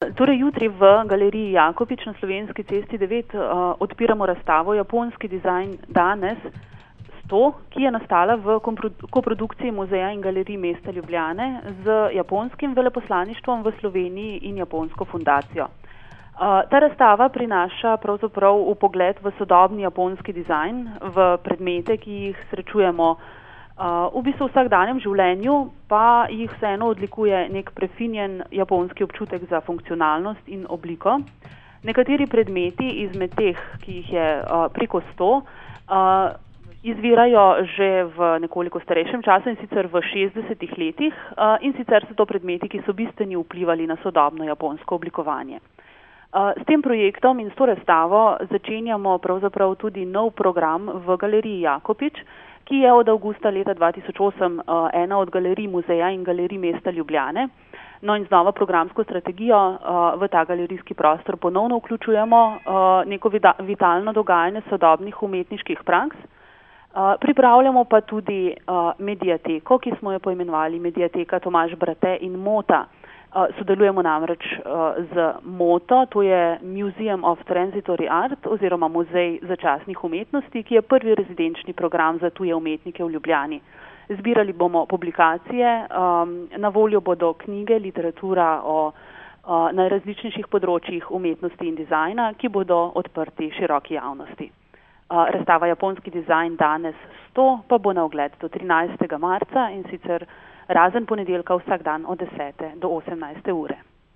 Torej jutri v galeriji Jakopič na Slovenski cesti 9 odpiramo razstavo Japonski dizajn danes 100, ki je nastala v koprodukciji Muzeja in galerij mesta Ljubljane z japonskim veleposlaništvom v Sloveniji in Japonsko fundacijo. Ta razstava prinaša pravzaprav vpogled v sodobni japonski dizajn, v predmete, ki jih srečujemo v bistvu vsakdanjem življenju, pa jih vseeno odlikuje nek prefinjen japonski občutek za funkcionalnost in obliko. Nekateri predmeti izmed teh, ki jih je preko 100, izvirajo že v nekoliko starejšem času, in sicer v 60-ih letih, in sicer so to predmeti, ki so bistveno vplivali na sodobno japonsko oblikovanje. S tem projektom in s to razstavo začenjamo pravzaprav tudi nov program v galeriji Jakopič, ki je od avgusta leta 2008 ena od galerij Muzeja in galerij mesta Ljubljane. No in z novo programsko strategijo v ta galerijski prostor ponovno vključujemo neko vitalno dogajanje sodobnih umetniških praks. Pripravljamo pa tudi mediateko, ki smo jo poimenovali Mediateka Tomaž Brate in Mota. Sodelujemo namreč z Moto, to je Museum of Transitory Art oziroma Muzej začasnih umetnosti, ki je prvi rezidenčni program za tuje umetnike v Ljubljani. Zbirali bomo publikacije, na voljo bodo knjige, literatura o najrazličnejših področjih umetnosti in dizajna, ki bodo odprti široki javnosti. Razstava Japonski dizajn danes 100 pa bo na ogled do 13. marca, in sicer razen ponedeljka vsak dan od 10. do 18. ure.